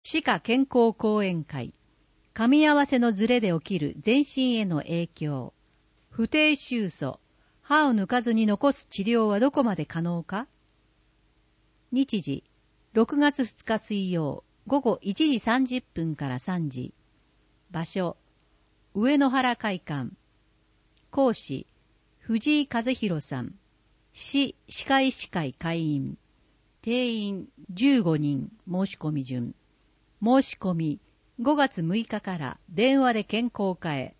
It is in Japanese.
歯科健康講演会。噛み合わせのズレで起きる全身への影響。不定臭素。歯を抜かずに残す治療はどこまで可能か。日時、6月2日水曜、午後1時30分から3時。場所、上野原会館。講師、藤井和弘さん。歯科医師会会員。定員15人。申し込み順。申し込み5月6日から電話で健康課へ。